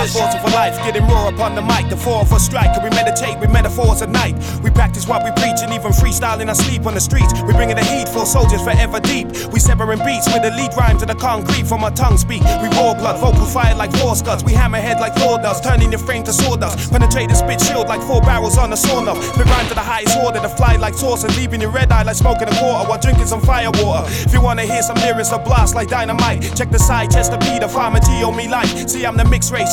Fast forward for life, getting raw upon the mic. The four of us strike, and we meditate with metaphors at night. We practice what we preach, and even freestyle in our sleep on the streets. We bringing the heat for soldiers forever deep. We severing beats with the lead rhyme to the concrete from our tongue speak. We raw blood, vocal fire like force guts. We hammerhead like Thor does, turning your frame to sawdust. Penetrate and spit shield like 4 barrels on a sauna. We rhyme to the highest order, to fly like saucers, leaving your red eye like smoking a quarter while drinking some fire water. If you wanna hear some lyrics, a blast like dynamite, check the side chest of Peter, Farmer G on me like. See, I'm the mixed race.